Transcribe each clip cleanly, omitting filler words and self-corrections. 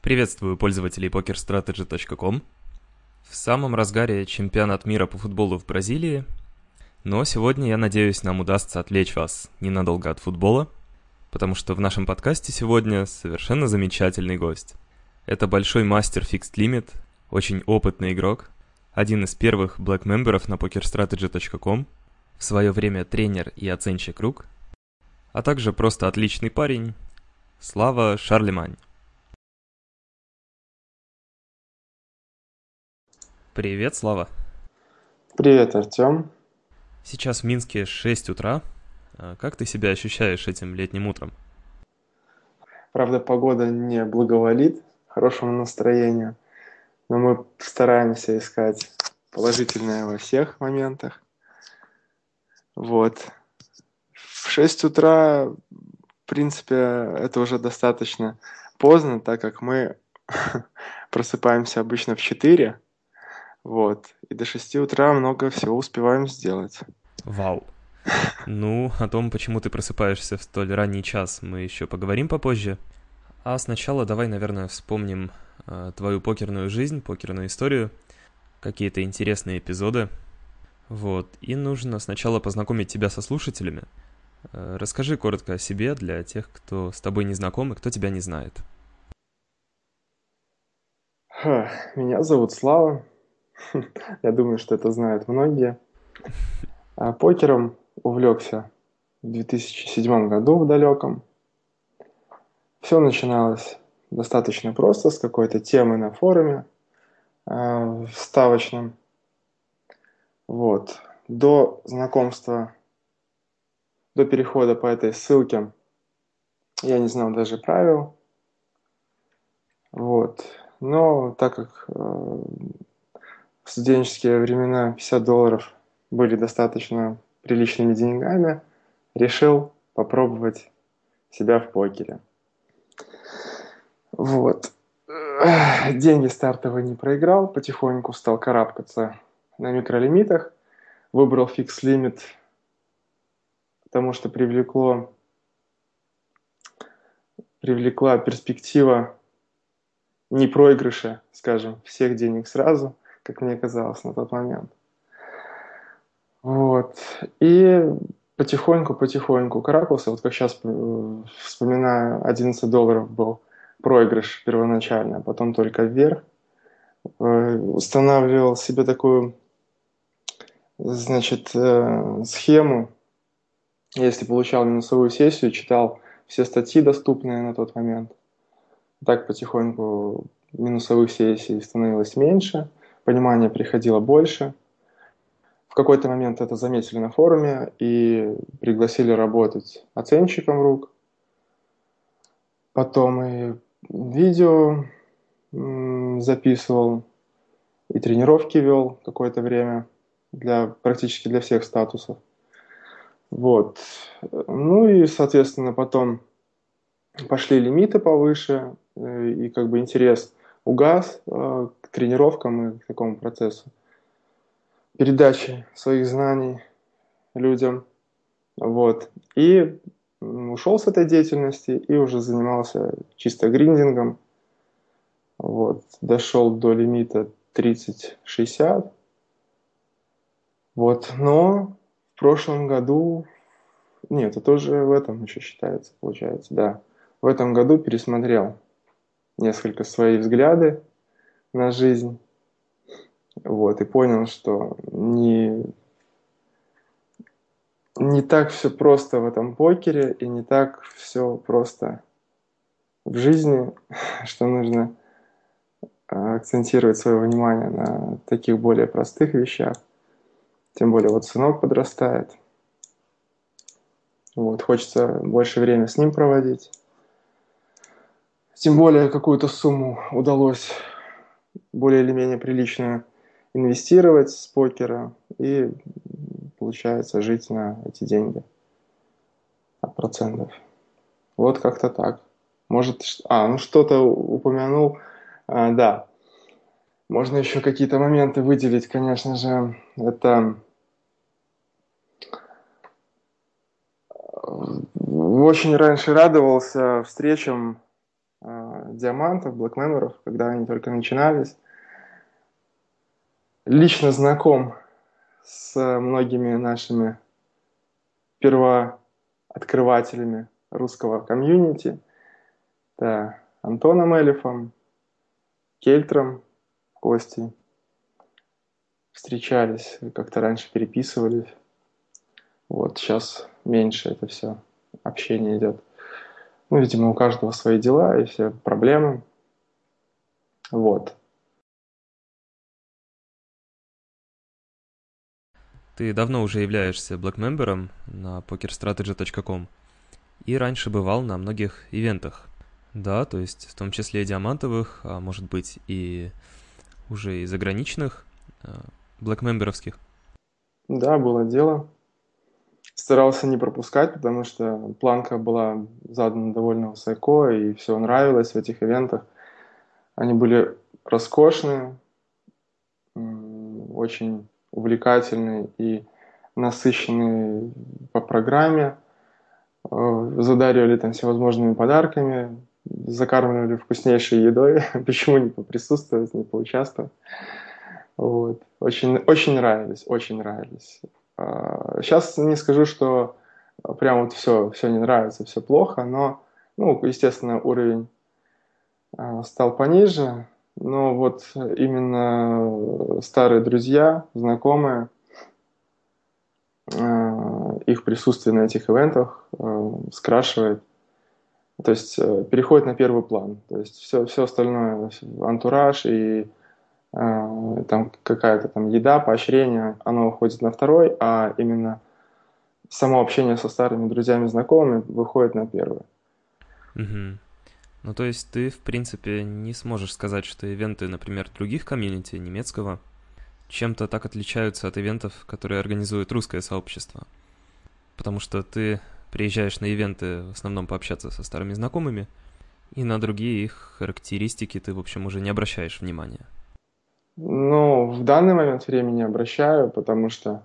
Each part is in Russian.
Приветствую пользователей pokerstrategy.com. В самом разгаре чемпионат мира по футболу в Бразилии, но сегодня, я надеюсь, нам удастся отвлечь вас ненадолго от футбола, потому что в нашем подкасте сегодня совершенно замечательный гость. Это большой мастер Fixed Limit, очень опытный игрок, один из первых black-мемберов на pokerstrategy.com, в свое время тренер и оценщик рук, а также просто отличный парень, Слава Шарлемань. Привет, Слава. Привет, Артем. Сейчас в Минске 6 утра. Как ты себя ощущаешь этим летним утром? Правда, погода не благоволит хорошему настроению, но мы стараемся искать положительное во всех моментах. Вот. В 6 утра, в принципе, это уже достаточно поздно, так как мы просыпаемся обычно в 4. Вот. И до 6 утра много всего успеваем сделать. Вау. Ну, о том, почему ты просыпаешься в столь ранний час, мы еще поговорим попозже. А сначала давай, наверное, вспомним твою покерную жизнь, покерную историю, какие-то интересные эпизоды. Вот. И нужно сначала познакомить тебя со слушателями. Расскажи коротко о себе для тех, кто с тобой не знаком и кто тебя не знает. Меня зовут Слава. Я думаю, что это знают многие. Покером увлекся в 2007 году в далеком. Все начиналось достаточно просто, с какой-то темы на форуме вставочном. Вот. До знакомства, до перехода по этой ссылке я не знал даже правил. Вот. Но так как в студенческие времена $50 были достаточно приличными деньгами, решил попробовать себя в покере. Вот. Деньги стартовые не проиграл, потихоньку стал карабкаться на микролимитах. Выбрал Fixed Limit, потому что привлекла перспектива не проигрыша, скажем, всех денег сразу, как мне казалось на тот момент. Вот. И потихоньку карабкался. Вот как сейчас вспоминаю, $11 был проигрыш первоначально, а потом только вверх. Устанавливал себе такую, значит, схему. Если получал минусовую сессию, читал все статьи, доступные на тот момент. Так потихоньку минусовых сессий становилось меньше, понимания приходило больше. В какой-то момент это заметили на форуме и пригласили работать оценщиком рук. Потом и видео записывал, и тренировки вел какое-то время практически для всех статусов. Вот. Ну и, соответственно, потом пошли лимиты повыше, и как бы интерес угас к тренировкам и к такому процессу передачи своих знаний людям. Вот. И ушел с этой деятельности и уже занимался чисто гриндингом. Вот. Дошел до лимита 30-60. Вот. Но в прошлом году... Нет, это уже в этом еще считается, получается, да. В этом году пересмотрел несколько свои взгляды на жизнь. Вот. И понял, что не так все просто в этом покере, и не так все просто в жизни, что нужно акцентировать свое внимание на таких более простых вещах. Тем более вот сынок подрастает. Вот, хочется больше времени с ним проводить. Тем более какую-то сумму удалось более или менее приличную инвестировать с покера. И получается жить на эти деньги от процентов. Вот как-то так. Может, что-то упомянул. Да, можно еще какие-то моменты выделить, конечно же. Это очень раньше радовался встречам диамантов, блэк-мемберов, когда они только начинались. Лично знаком с многими нашими первооткрывателями русского комьюнити. Да, Антоном Элифом, Кельтром, Костей. Встречались, как-то раньше переписывались. Вот сейчас меньше это все общение идет. Ну, видимо, у каждого свои дела и все проблемы. Вот. Ты давно уже являешься блэкмембером на pokerstrategy.com и раньше бывал на многих ивентах. Да, то есть в том числе и диамантовых, а может быть и уже и заграничных, блэкмемберовских. Да, было дело. Старался не пропускать, потому что планка была задана довольно высоко, и все нравилось в этих ивентах. Они были роскошные, очень увлекательные и насыщенные по программе. Задаривали там всевозможными подарками, закармливали вкуснейшей едой. Почему не поприсутствовать, не поучаствовать? Вот. Очень, очень нравились, очень нравились. Сейчас не скажу, что прям вот все не нравится, все плохо, но, ну, естественно, уровень стал пониже. Но вот именно старые друзья, знакомые, их присутствие на этих ивентах скрашивает, то есть переходит на первый план. То есть все остальное, антураж и там какая-то там еда, поощрение, оно уходит на второй, а именно само общение со старыми друзьями, знакомыми выходит на первый. Угу. Ну, то есть ты, в принципе, не сможешь сказать, что ивенты, например, других комьюнити, немецкого, чем-то так отличаются от ивентов, которые организует русское сообщество. Потому что ты приезжаешь на ивенты в основном пообщаться со старыми знакомыми, и на другие их характеристики ты, в общем, уже не обращаешь внимания. Ну, в данный момент времени обращаю, потому что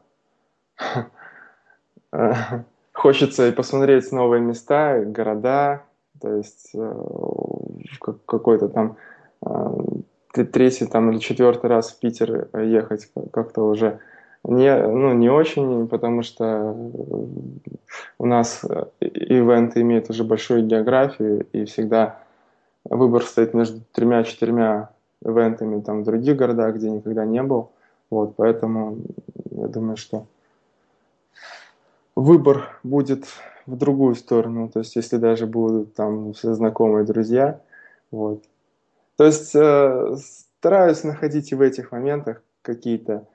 хочется и посмотреть новые места, и города, то есть какой-то там третий там, или четвертый раз в Питер ехать как-то уже не очень, потому что у нас ивенты имеют уже большую географию, и всегда выбор стоит между тремя-четырьмя ивентами там, в других городах, где никогда не был. Вот, поэтому я думаю, что выбор будет в другую сторону. То есть, если даже будут там все знакомые друзья. Вот. То есть, стараюсь находить и в этих моментах какие-то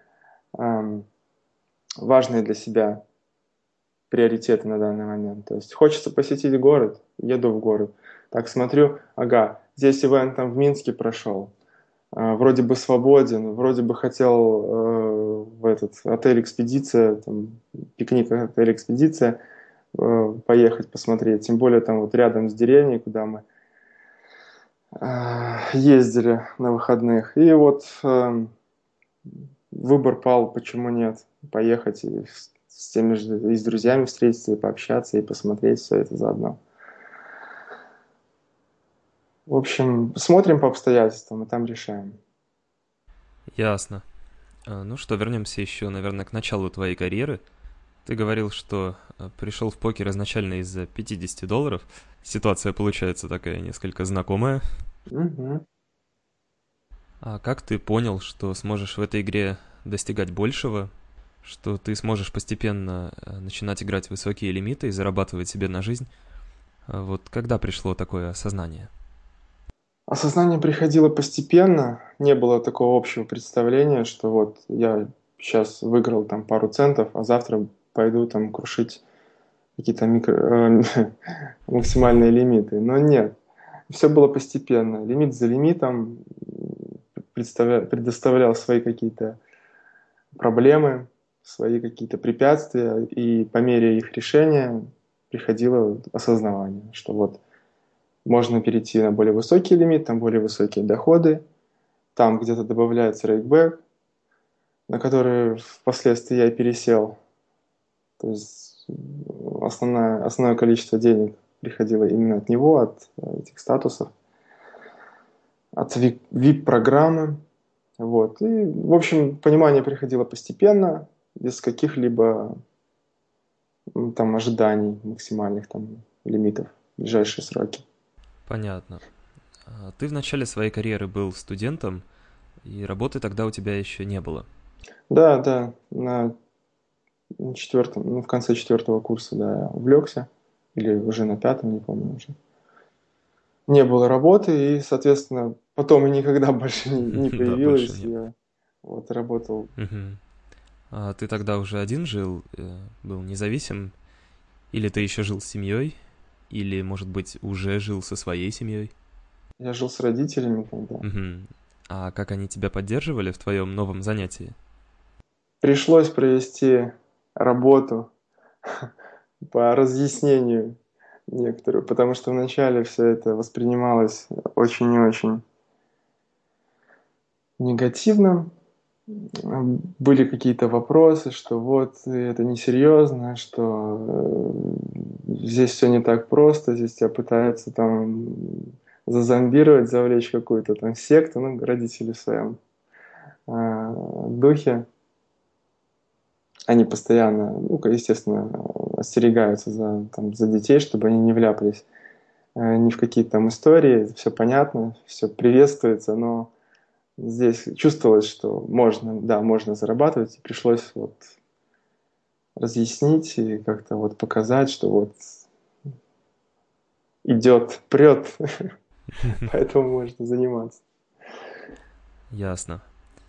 важные для себя приоритеты на данный момент. То есть, хочется посетить город, еду в город. Так смотрю, ага, здесь ивент там в Минске прошел. Вроде бы свободен, вроде бы хотел в этот отель «Экспедиция», там, пикник отель «Экспедиция», поехать посмотреть. Тем более там вот рядом с деревней, куда мы ездили на выходных. И вот выбор пал, почему нет, поехать и с теми же, и с друзьями встретиться, и пообщаться, и посмотреть все это заодно. В общем, смотрим по обстоятельствам, и там решаем. Ясно. Ну что, вернемся еще, наверное, к началу твоей карьеры. Ты говорил, что пришел в покер изначально из-за $50. Ситуация получается такая несколько знакомая. Угу. А как ты понял, что сможешь в этой игре достигать большего, что ты сможешь постепенно начинать играть высокие лимиты и зарабатывать себе на жизнь? Вот когда пришло такое осознание? Осознание приходило постепенно, не было такого общего представления, что вот я сейчас выиграл там пару центов, а завтра пойду там крушить какие-то максимальные лимиты. Но нет, все было постепенно. Лимит за лимитом предоставлял свои какие-то проблемы, свои какие-то препятствия, и по мере их решения приходило осознавание, что вот можно перейти на более высокий лимит, там более высокие доходы, там где-то добавляется рейкбэк, на который впоследствии я и пересел. То есть основное количество денег приходило именно от него, от этих статусов. от VIP-программы. Вот. И, в общем, понимание приходило постепенно, без каких-либо там ожиданий максимальных там лимитов в ближайшие сроки. Понятно. Ты в начале своей карьеры был студентом, и работы тогда у тебя еще не было. Да, да, на четвертом, ну, в конце четвертого курса, да, я увлекся, или уже на пятом, не помню уже. Не было работы, и, соответственно, потом и никогда больше не Да, больше появилась. нет. Я вот работал. Мгм. А ты тогда уже один жил, был независим? Или ты еще жил с семьей? Или, может быть, уже жил со своей семьей? Я жил с родителями тогда. Мгм. А как они тебя поддерживали в твоем новом занятии? Пришлось провести работу по разъяснению некоторую, потому что вначале все это воспринималось очень и очень негативно. Были какие-то вопросы, что вот это несерьезно, что здесь все не так просто, здесь тебя пытаются там зазомбировать, завлечь в какую-то там секту, ну, родители в своем духе. Они постоянно, ну, естественно, остерегаются за детей, чтобы они не вляпались ни в какие-то там истории, все понятно, все приветствуется, но здесь чувствовалось, что можно, да, можно зарабатывать, и пришлось вот разъяснить и как-то вот показать, что вот идет, прет, поэтому можно заниматься. Ясно.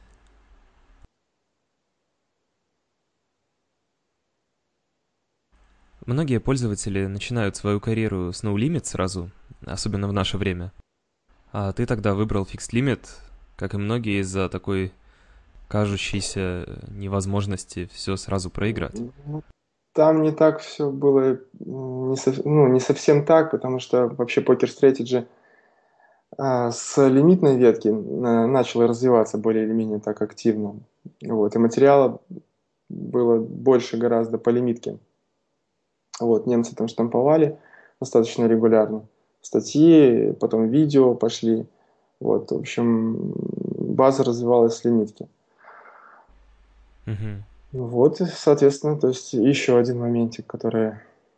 Многие пользователи начинают свою карьеру с No Limit сразу, особенно в наше время. А ты тогда выбрал Fixed Limit, как и многие, из-за такой кажущейся невозможности все сразу проиграть. Ну, там не так все было, ну, не совсем так, потому что вообще покер стратеджи с лимитной ветки начала развиваться более или менее так активно. Вот, и материала было больше гораздо по лимитке. Вот, немцы там штамповали достаточно регулярно. Статьи, потом видео пошли. Вот, в общем, база развивалась с лимитки. Мгм. Вот, и, соответственно, то есть еще один моментик, который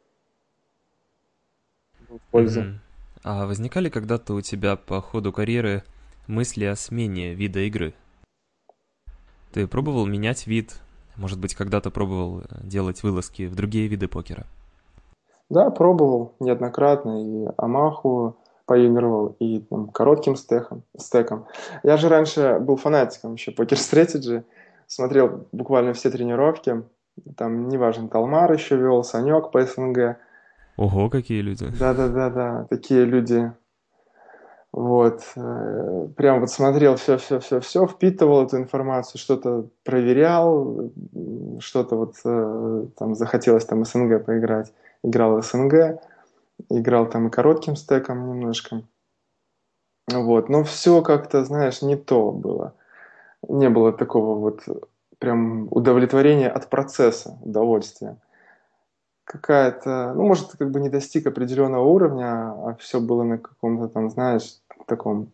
был в пользу. Мгм. А возникали когда-то у тебя по ходу карьеры мысли о смене вида игры? Ты пробовал менять вид? Может быть, когда-то пробовал делать вылазки в другие виды покера? Да, пробовал неоднократно и Амаху поигрывал, и там, коротким стеком. Я же раньше был фанатиком еще Poker Strategy, смотрел буквально все тренировки. Там, неважно, Талмар еще вел, Санек по СНГ. Ого, какие люди. Да-да-да-да, такие люди. Вот. Прям вот смотрел все, впитывал эту информацию, что-то проверял, что-то вот там захотелось там СНГ поиграть. Играл СНГ, играл там и коротким стеком немножко. Вот. Но все как-то, знаешь, не то было. Не было такого вот прям удовлетворения от процесса, удовольствия. Какая-то, ну, может, как бы не достиг определенного уровня, а все было на каком-то там, знаешь, таком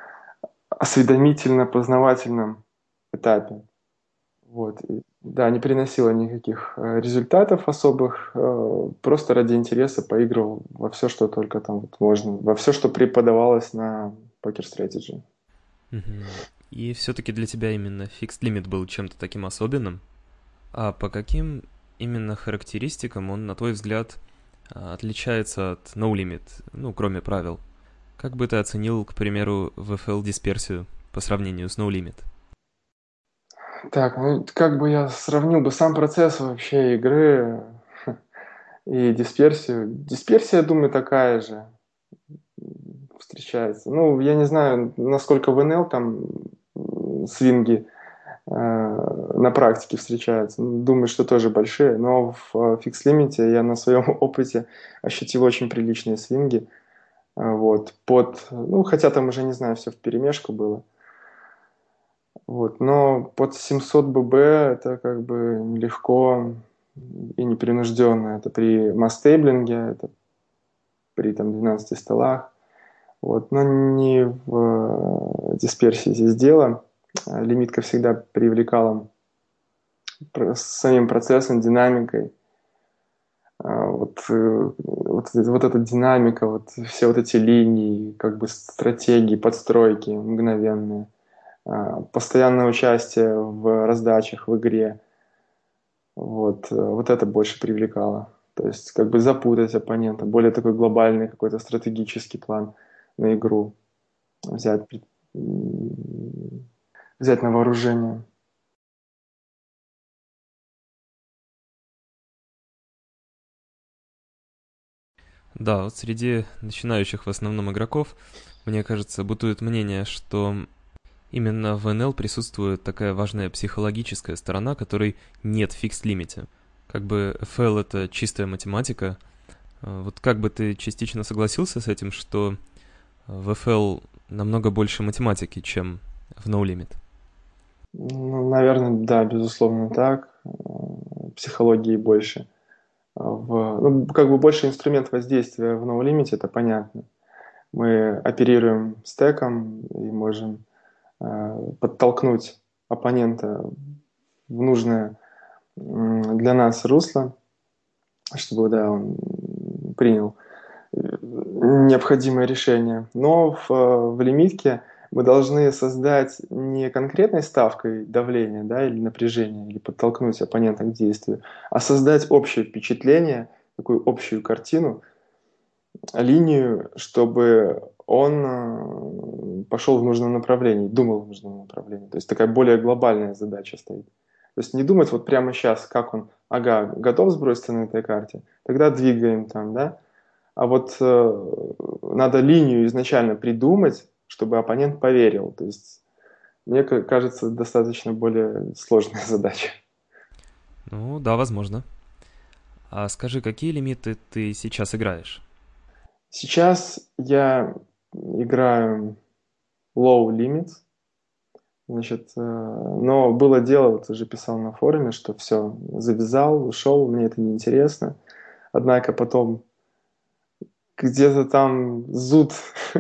осведомительно-познавательном этапе. Вот. И, да, не приносило никаких результатов особых, просто ради интереса поигрывал во все, что только там вот можно, во все, что преподавалось на Poker Strategy. Мгм. И все-таки для тебя именно Fixed Limit был чем-то таким особенным? А по каким именно характеристикам он, на твой взгляд, отличается от No Limit, ну, кроме правил? Как бы ты оценил, к примеру, VFL дисперсию по сравнению с No Limit? Так, ну как бы я сравнил бы сам процесс вообще игры и дисперсию. Дисперсия, я думаю, такая же встречается. Ну, я не знаю, насколько в НЛ там свинги на практике встречаются. Ну, думаю, что тоже большие, но в фикс-лимите я на своем опыте ощутил очень приличные свинги. Вот, ну, хотя там уже, не знаю, все вперемешку было. Вот, но под 700 ББ это как бы легко и непринужденно. Это при мастейблинге, это при там 12 столах. Вот, но не в дисперсии здесь дело. Лимитка всегда привлекала с самим процессом, динамикой. Вот эта динамика, вот все вот эти линии, как бы стратегии, подстройки мгновенные, постоянное участие в раздачах, в игре. Вот это больше привлекало. То есть как бы запутать оппонента, более такой глобальный какой-то стратегический план на игру взять, взять на вооружение. Да, вот среди начинающих в основном игроков, мне кажется, бытует мнение, что именно в НЛ присутствует такая важная психологическая сторона, которой нет в фикс-лимите. Как бы FL это чистая математика. Вот как бы ты частично согласился с этим, что в FL намного больше математики, чем в No Limit? Ну, наверное, да, безусловно так. Психологии больше. Ну, как бы больше инструмент воздействия в No Limit, это понятно. Мы оперируем стеком и можем подтолкнуть оппонента в нужное для нас русло, чтобы, да, он принял необходимое решение. Но в лимитке мы должны создать не конкретной ставкой давления, да, или напряжения, или подтолкнуть оппонента к действию, а создать общее впечатление, такую общую картину, линию, чтобы он пошел в нужном направлении, думал в нужном направлении. То есть такая более глобальная задача стоит. То есть не думать вот прямо сейчас, как он, ага, готов сброситься на этой карте, тогда двигаем там, да, а вот надо линию изначально придумать, чтобы оппонент поверил. То есть, мне кажется, достаточно более сложная задача. Ну, да, возможно. А скажи, какие лимиты ты сейчас играешь? Сейчас я играю low limits, значит, но было дело, вот уже писал на форуме, что все, завязал, ушел, мне это неинтересно. Однако потом где-то там зуд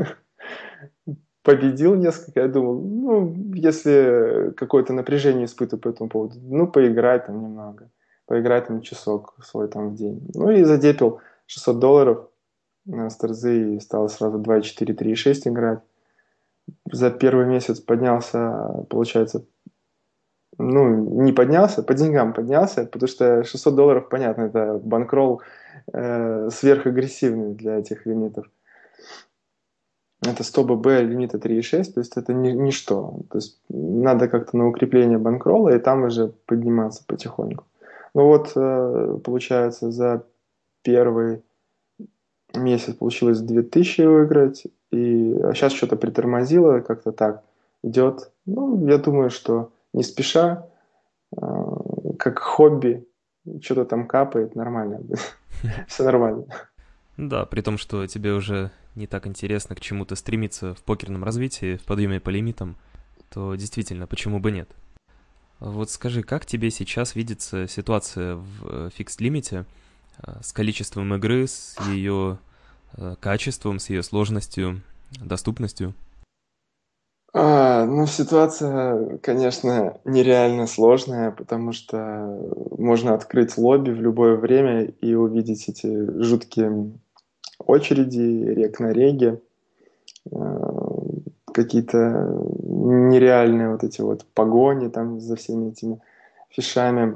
победил несколько, я думал, ну, если какое-то напряжение испытываю по этому поводу, ну, поиграй там немного, поиграй там часок свой там в день. Ну, и задепил $600 на старзы и стал сразу 2,4, 3,6 играть. За первый месяц поднялся, получается, ну, не поднялся, по деньгам поднялся, потому что $600, понятно, это банкролл сверхагрессивный для этих лимитов. Это 100 ББ лимита 3,6, то есть это ничто. То есть надо как-то на укрепление банкролла и там уже подниматься потихоньку. Ну вот, получается, за первый месяц получилось 2000 выиграть, и сейчас что-то притормозило, как-то так идет. Ну, я думаю, что не спеша, как хобби, что-то там капает, нормально. Все нормально. Да, при том, что тебе уже не так интересно к чему-то стремиться в покерном развитии, в подъеме по лимитам, то действительно, почему бы нет? Вот скажи, как тебе сейчас видится ситуация в фикс-лимите с количеством игры, с ее качеством, с ее сложностью, доступностью? Ну, ситуация, конечно, нереально сложная, потому что можно открыть лобби в любое время и увидеть эти жуткие очереди, рек на реге, э, какие-то нереальные вот эти вот погони там за всеми этими фишами.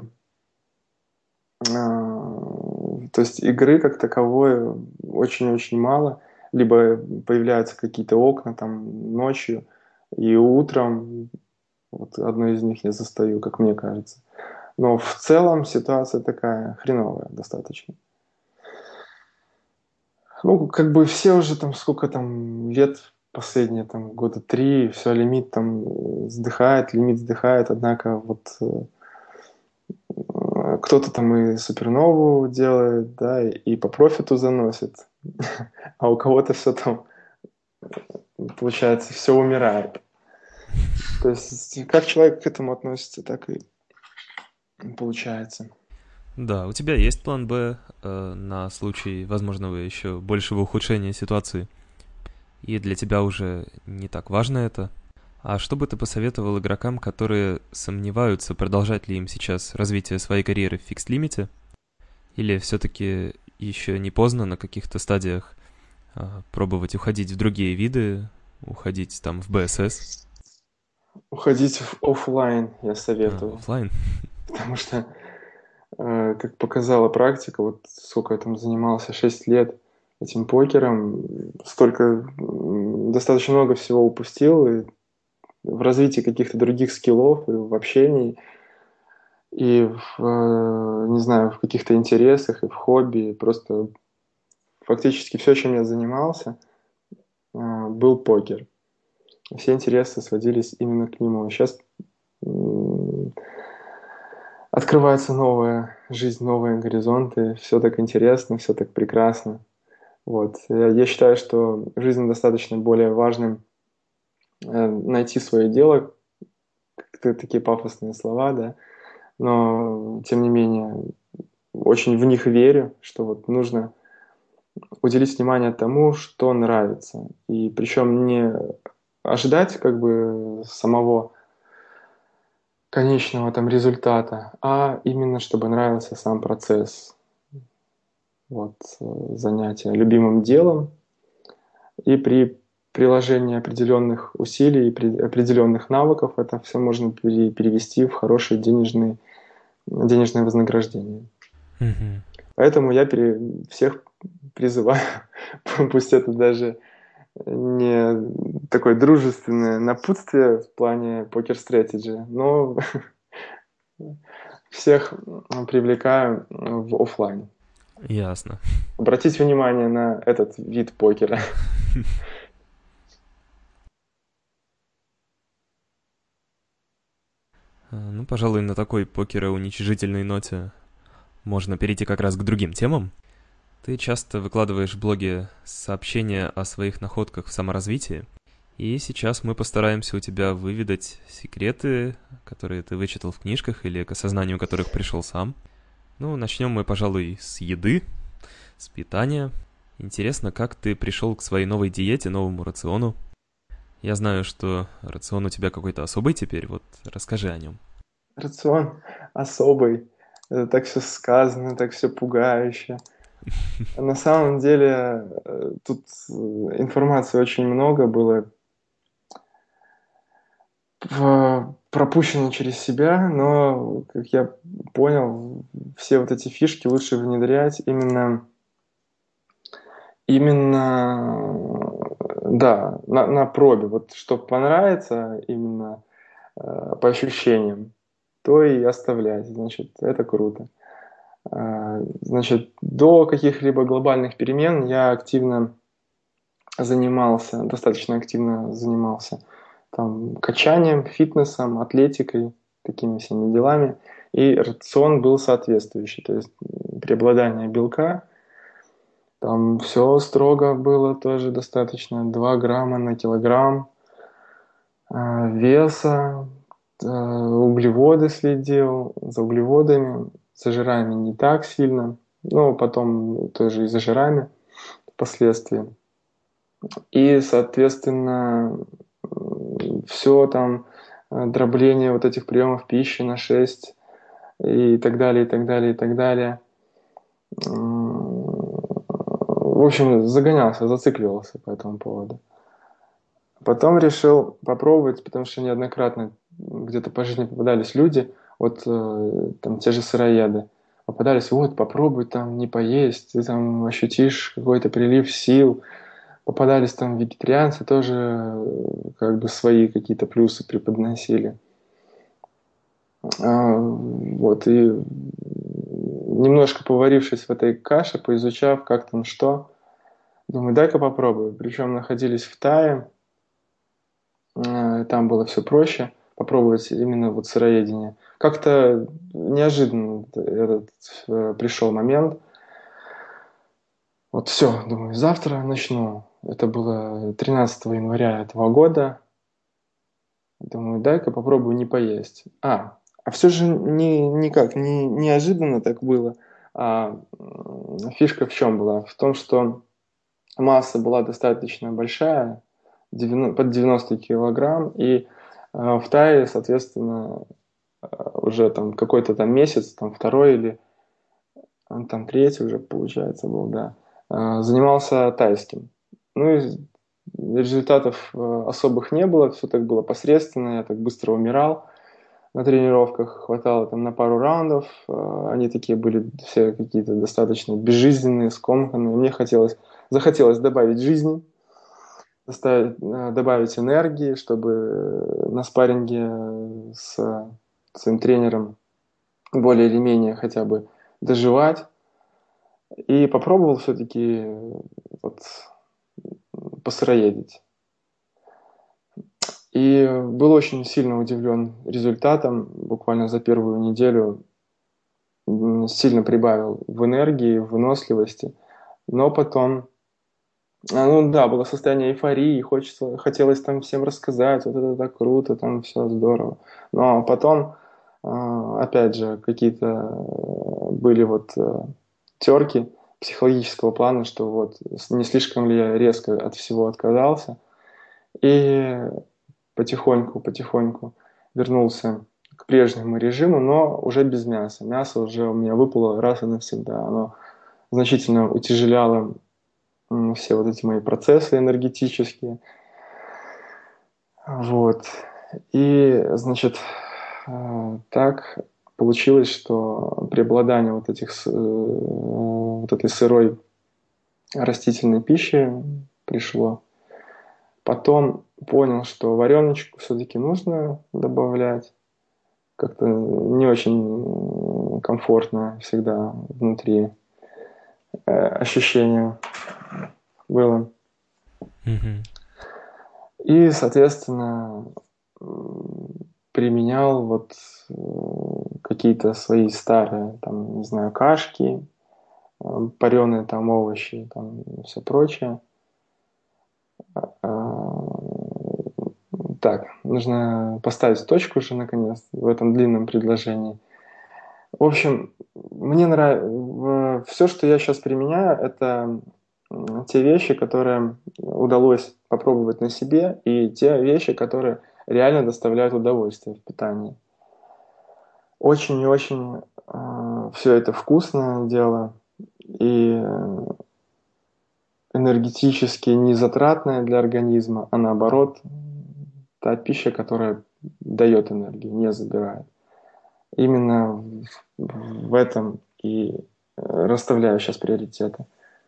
То есть игры как таковой очень-очень мало. Либо появляются какие-то окна там ночью, и утром вот одно из них я застаю, как мне кажется. Но в целом ситуация такая хреновая достаточно. Ну, как бы все уже там, сколько там лет, последние там года 3, все, лимит там сдыхает, лимит сдыхает, однако вот кто-то там и супернову делает, да, и по профиту заносит, а у кого-то все там, получается, все умирает. То есть как человек к этому относится, так и получается. Да, у тебя есть план Б на случай возможного еще большего ухудшения ситуации? и для тебя уже не так важно это. А что бы ты посоветовал игрокам, которые сомневаются, продолжать ли им сейчас развитие своей карьеры в фикс-лимите, или все-таки еще не поздно на каких-то стадиях пробовать уходить в другие виды, уходить там в БСС? Уходить в оффлайн я советую, Оффлайн? потому что, как показала практика, вот сколько я там занимался, 6 лет этим покером, столько, достаточно много всего упустил и в развитии каких-то других скиллов, и в общении, и не знаю, в каких-то интересах, и в хобби. Просто фактически все, чем я занимался, был покер. Все интересы сводились именно к нему. Сейчас открывается новая жизнь, новые горизонты. Все так интересно, все так прекрасно. Вот. Я считаю, что в жизни достаточно более важным найти свое дело, как-то такие пафосные слова, да, но тем не менее очень в них верю, что вот нужно уделить внимание тому, что нравится. И причем не ожидать как бы самого конечного там результата, а именно чтобы нравился сам процесс вот, занятия любимым делом. И при приложении определенных усилий и определенных навыков это все можно перевести в хорошее денежное вознаграждение. Мгм. Поэтому я всех призываю, пусть это даже не такое дружественное напутствие в плане покер-стратеджи, но всех привлекаю в оффлайн. Ясно. Обратите внимание на этот вид покера. Ну, пожалуй, на такой покероуничижительной ноте можно перейти как раз к другим темам. Ты часто выкладываешь в блоге сообщения о своих находках в саморазвитии, и сейчас мы постараемся у тебя выведать секреты, которые ты вычитал в книжках или к осознанию которых пришел сам. Ну, начнем мы, пожалуй, с еды, с питания. Интересно, как ты пришел к своей новой диете, новому рациону? Я знаю, что рацион у тебя какой-то особый теперь, вот расскажи о нем. Рацион особый. Это так все сказано, так все пугающе. А на самом деле тут информации очень много было пропущено через себя, но, как я понял, все вот эти фишки лучше внедрять именно, да, на пробе. Вот что понравится именно по ощущениям, то и оставлять. Значит, это круто. Значит, до каких-либо глобальных перемен я достаточно активно занимался там качанием, фитнесом, атлетикой, такими всеми делами. И рацион был соответствующий, то есть преобладание белка, там все строго было тоже достаточно, 2 грамма на килограмм веса, углеводы следил, за углеводами, за жирами не так сильно, но потом тоже и за жирами впоследствии. И, соответственно, все там, дробление вот этих приемов пищи на 6 и так далее, и так далее, и так далее. В общем, загонялся, зацикливался по этому поводу. Потом решил попробовать, потому что неоднократно где-то по жизни попадались люди, вот там те же сыроеды, попадались, вот попробуй там не поесть, ты там ощутишь какой-то прилив сил. Попадались там вегетарианцы, тоже как бы свои какие-то плюсы преподносили. Вот, и немножко поварившись в этой каше, поизучав, как там что, думаю, дай-ка попробую. Причем находились в Тае, там было все проще попробовать именно вот сыроедение. Как-то неожиданно этот пришел момент. Вот все, думаю, завтра начну. Это было 13 января этого года. Думаю, дай-ка попробую не поесть. А все же никак не неожиданно так было. Фишка в чем была? В том, что масса была достаточно большая, под 90 килограмм, и в Тае, соответственно, уже там какой-то там месяц, там второй или он там третий уже, получается, был, да, занимался тайским. Ну и результатов особых не было, все так было посредственно, я так быстро умирал на тренировках, хватало там на пару раундов, они такие были все какие-то достаточно безжизненные, скомканные. Мне захотелось добавить жизни, добавить энергии, чтобы на спарринге с своим тренером более или менее хотя бы доживать. И попробовал все-таки вот, посыроедить. И был очень сильно удивлен результатом. Буквально за первую неделю сильно прибавил в энергии, в выносливости. Но потом, ну да, было состояние эйфории, хотелось там всем рассказать, вот это так круто, там все здорово. Но потом, опять же, какие-то были вот терки психологического плана, что вот не слишком ли я резко от всего отказался. И потихоньку вернулся к прежнему режиму, но уже без мяса. Мясо уже у меня выпало раз и навсегда. Оно значительно утяжеляло все вот эти мои процессы энергетические. Вот. И, значит, так получилось, что преобладание вот этой сырой растительной пищи пришло. Потом понял, что вареночку все-таки нужно добавлять. Как-то не очень комфортно всегда внутри ощущение было. Мгм. И, соответственно, применял вот какие-то свои старые, там, не знаю, кашки, пареные там овощи, там, и все прочее. Так, нужно поставить точку уже наконец в этом длинном предложении. В общем, мне нравится все, что я сейчас применяю, это те вещи, которые удалось попробовать на себе, и те вещи, которые реально доставляют удовольствие в питании. Очень и очень все это вкусное дело и энергетически не затратная для организма, а наоборот, та пища, которая дает энергию, не забирает. Именно в этом и расставляю сейчас приоритеты.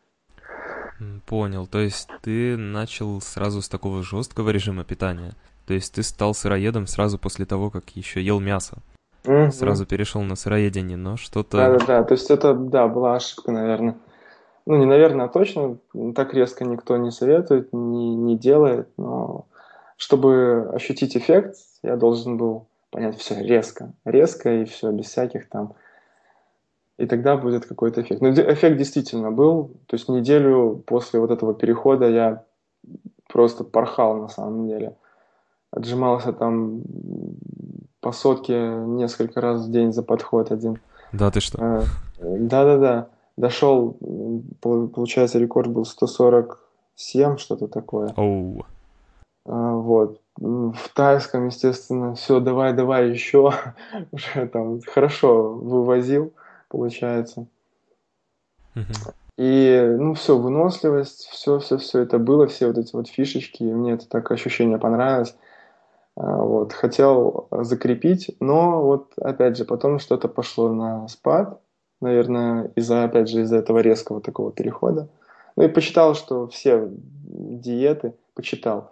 Понял. То есть ты начал сразу с такого жесткого режима питания. То есть ты стал сыроедом сразу после того, как еще ел мясо. Мгм. Сразу перешел на сыроедение, но что-то... Да-да-да, то есть это, да, была ошибка, наверное. Ну, не наверное, а точно. Так резко никто не советует, не делает, но чтобы ощутить эффект, я должен был понять все резко. Резко и все, без всяких там. И тогда будет какой-то эффект. Но эффект действительно был. То есть неделю после вот этого перехода я просто порхал на самом деле. Отжимался там по сотке несколько раз в день за подход один. Да, ты что? Да-да-да. Дошел, получается, рекорд был 147, что-то такое. Оу. Вот. В тайском, естественно, все, давай еще. Уже там хорошо вывозил, получается. Мгм. И, ну, все, выносливость, все это было, все вот эти вот фишечки, и мне это так ощущение понравилось. Вот, хотел закрепить, но вот, опять же, потом что-то пошло на спад, наверное, опять же, из-за этого резкого такого перехода. Ну и почитал, что все диеты, почитал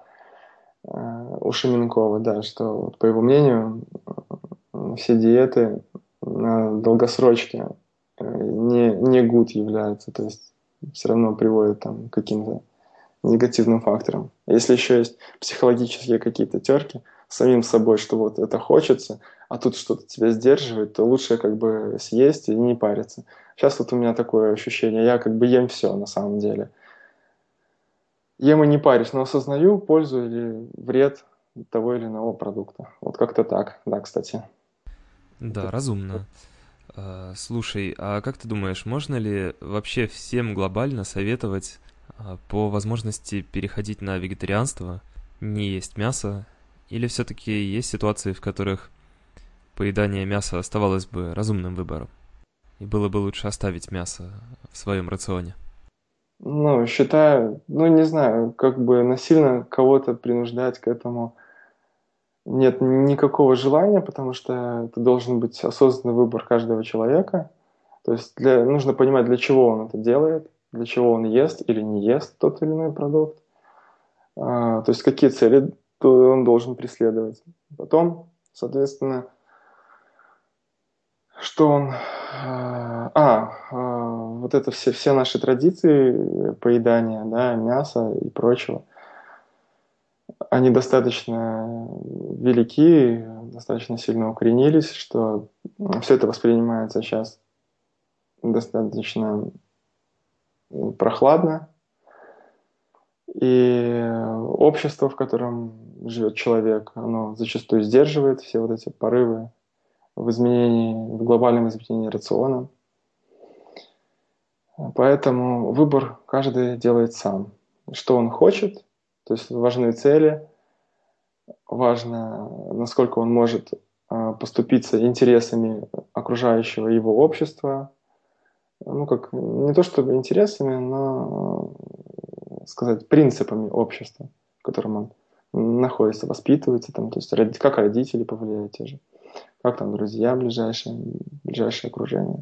у Шеменкова, да, что, вот, по его мнению, все диеты на долгосрочке не good являются, то есть все равно приводят там, к каким-то негативным фактором. Если еще есть психологические какие-то терки с самим собой, что вот это хочется, а тут что-то тебя сдерживает, то лучше как бы съесть и не париться. Сейчас вот у меня такое ощущение, я как бы ем все на самом деле. Ем и не парюсь, но осознаю пользу или вред того или иного продукта. Вот как-то так, да, кстати. Да, разумно. Слушай, а как ты думаешь, можно ли вообще всем глобально советовать по возможности переходить на вегетарианство, не есть мясо, или все-таки есть ситуации, в которых поедание мяса оставалось бы разумным выбором, и было бы лучше оставить мясо в своем рационе? Ну, считаю, ну, не знаю, как бы насильно кого-то принуждать к этому нет никакого желания, потому что это должен быть осознанный выбор каждого человека. То есть нужно понимать, для чего он это делает, для чего он ест или не ест тот или иной продукт. То есть какие цели он должен преследовать. Потом, соответственно, что он... вот это все наши традиции поедания, да, мяса и прочего, они достаточно велики, достаточно сильно укоренились, что все это воспринимается сейчас достаточно прохладно. И общество, в котором живет человек, оно зачастую сдерживает все вот эти порывы в глобальном изменении рациона. Поэтому выбор каждый делает сам. Что он хочет, то есть важны цели, важно, насколько он может поступиться интересами окружающего его общества. Ну, как не то чтобы интересами, но, сказать, принципами общества, в котором он находится, воспитывается, там, то есть как родители повлияют те же, как там друзья ближайшее окружение.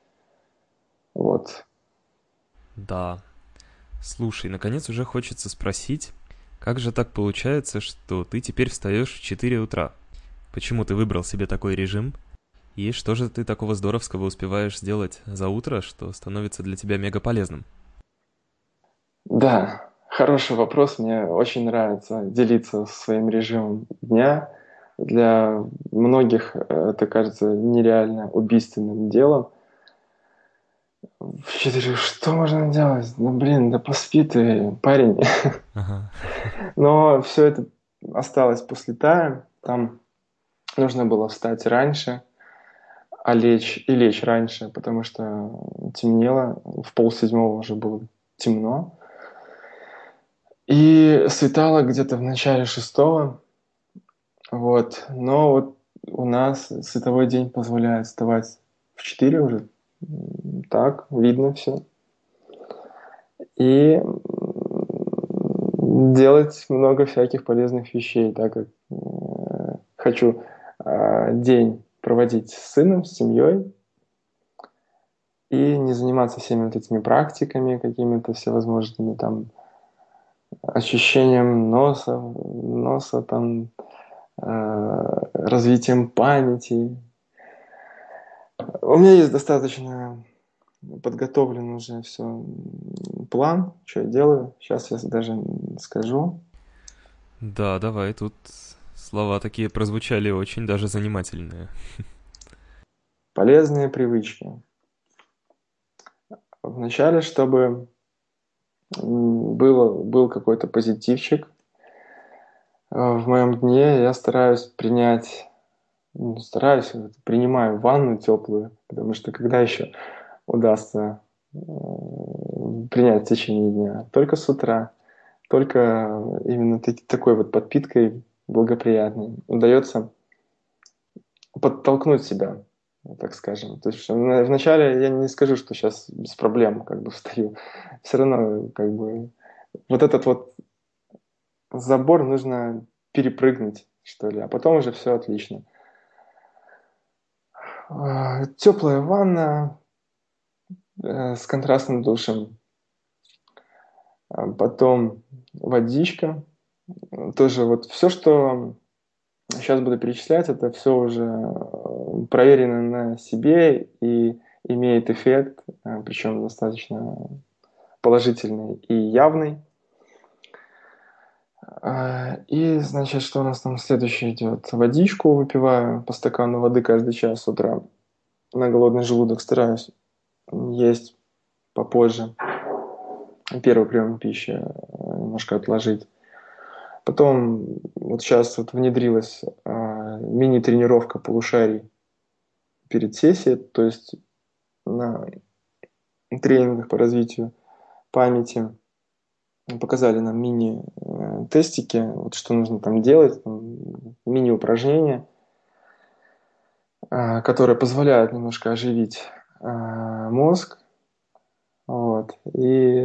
Вот. Да. Слушай, наконец уже хочется спросить, как же так получается, что ты теперь встаешь в 4 утра? Почему ты выбрал себе такой режим? И что же ты такого здоровского успеваешь сделать за утро, что становится для тебя мега полезным? Да, хороший вопрос. Мне очень нравится делиться своим режимом дня. Для многих это кажется нереально убийственным делом. В 4 что можно делать? Ну, блин, да поспи ты, парень. Ага. Но все это осталось после Тая. Там нужно было встать раньше, лечь раньше, потому что темнело. В 6:30 уже было темно. И светало где-то в начале 6. Вот. Но вот у нас световой день позволяет вставать в 4 уже. Так, видно все. И делать много всяких полезных вещей, так как хочу день проводить с сыном, с семьей и не заниматься всеми вот этими практиками, какими-то всевозможными там ощущением носа там, развитием памяти. У меня есть достаточно подготовлен уже все план, что я делаю. Сейчас я даже скажу. Да, давай, тут слова такие прозвучали очень даже занимательные. Полезные привычки. Вначале, чтобы был какой-то позитивчик в моем дне, я принимаю ванну теплую, потому что когда еще удастся принять в течение дня? Только с утра, только именно такой вот подпиткой благоприятной удается подтолкнуть себя, так скажем. То есть вначале я не скажу, что сейчас без проблем как бы встаю. Все равно как бы вот этот вот забор нужно перепрыгнуть, что ли, а потом уже все отлично. Теплая ванна с контрастным душем, потом водичка. Тоже вот все, что сейчас буду перечислять, это все уже проверено на себе и имеет эффект, причем достаточно положительный и явный. И, значит, что у нас там следующее идет? Водичку выпиваю по стакану воды каждый час с утра. На голодный желудок стараюсь есть попозже. Первый прием пищи немножко отложить. Потом вот сейчас вот внедрилась мини-тренировка полушарий перед сессией, то есть на тренингах по развитию памяти. показали нам мини-тестики, вот что нужно там делать, там, мини-упражнения, которые позволяют немножко оживить мозг, вот, и